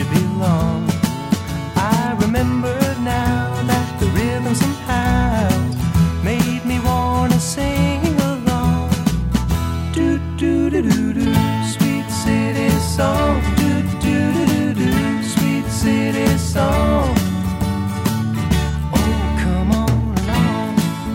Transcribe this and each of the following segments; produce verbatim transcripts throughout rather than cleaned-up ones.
you belong. I remember now that the rhythm somehow made me wanna sing along. Do do do do do, sweet city song. Do do do do do, sweet city song. Oh, come on along.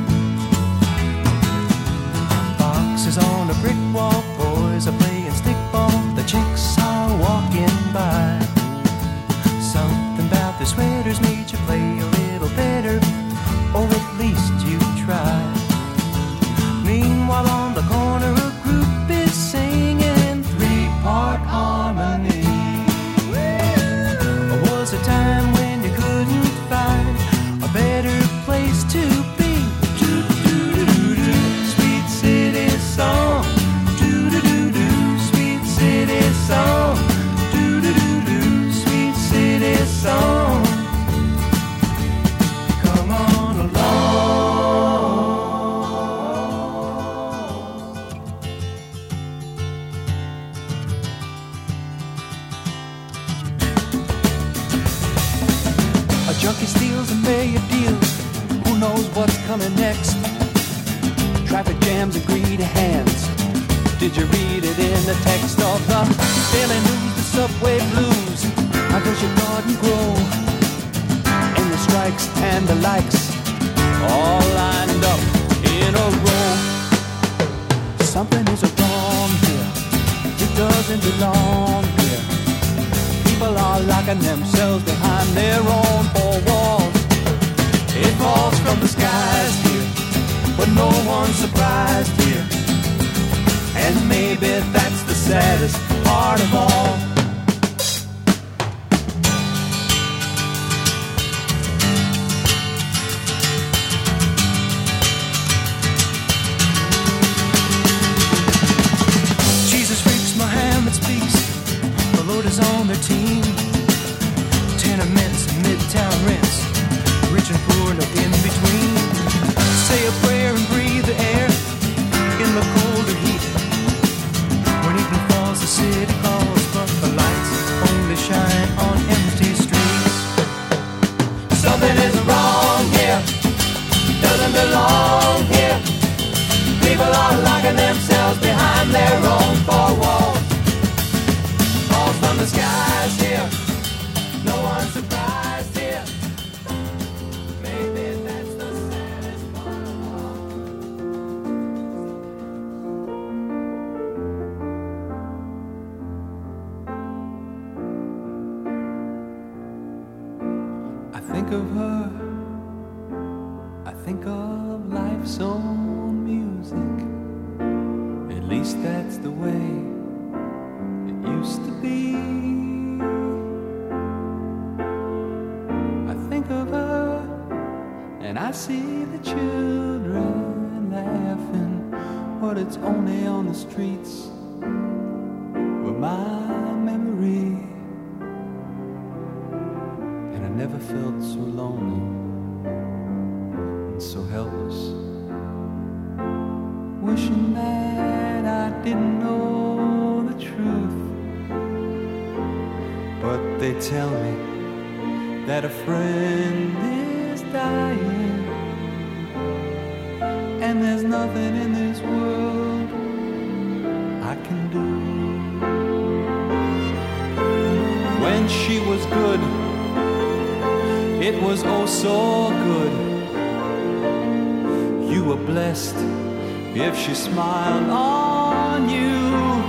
Boxes on a brick wall, boys are playing stickball. The chicks are walking by. Something about the sweaters made you play a little better, or at least you try. Meanwhile on the corner a group is singing three-part harmony. Was a time when you couldn't find a better place to be. Do do do do do, sweet city song. Do do do do, sweet city song. Do do do do, sweet city song. Come on along. A junkie steals a failure deals. Who knows what's coming next? Traffic jams and greedy hands. Did you read it in the text of the Daily News, the subway blues? How does your garden grow? And the strikes and the likes all lined up in a row. Something is wrong here. It doesn't belong here. People are locking themselves behind their own four walls. It falls from the skies here, but no one's surprised here. And maybe that's the saddest part of all. Jesus freaks, Muhammad speaks. The Lord is on their team. Tenements and midtown rents, rich and poor, no in between. Say a prayer and breathe the air in the colder heat. When evening falls, the city calls, but the lights only shine on empty streets. Something is wrong here, doesn't belong here. People are locking themselves behind their own four walls. Falls from the skies here, no one's surprised here. Maybe that's the saddest part of all. I think of her, I think of life's own music. At least that's the way it used to be. I think of her and I see the children laughing, but it's only on the streets with my memory. And I never felt so lonely and so helpless, wishing that I didn't know the truth. But they tell me that a friend is dying, and there's nothing in this world I can do. When she was good, it was oh so good. You were blessed if she smiled on you.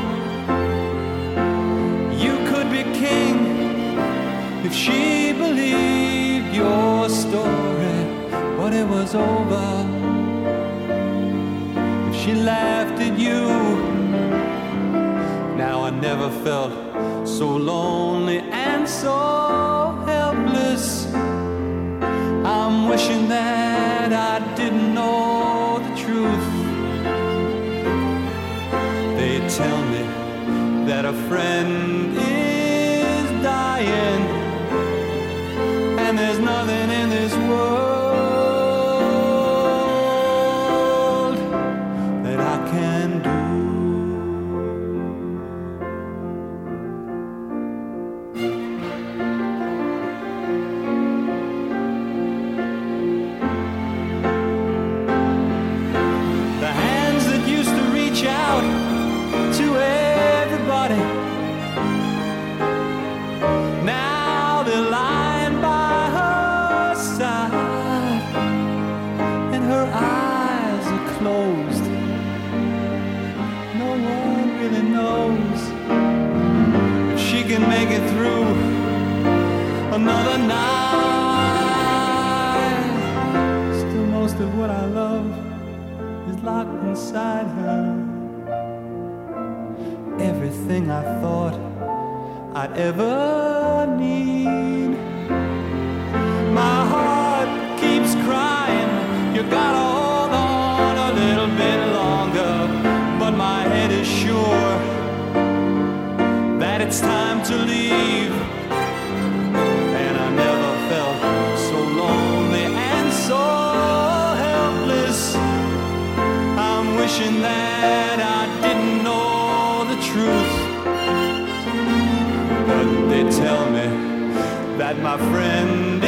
You could be king if she believed your story, but it was over if she laughed at you. Now I never felt so lonely and so helpless. I'm wishing that I didn't know the truth. They tell me that a friend is dying, and there's nothing in this world that I can do. it through another night. Still most of what I love is locked inside her. Everything I thought I'd ever need. My heart keeps crying, you gotta hold on a little bit longer. But my head is sure that it's time to leave. And I never felt so lonely and so helpless. I'm wishing that I didn't know the truth. But they tell me that my friend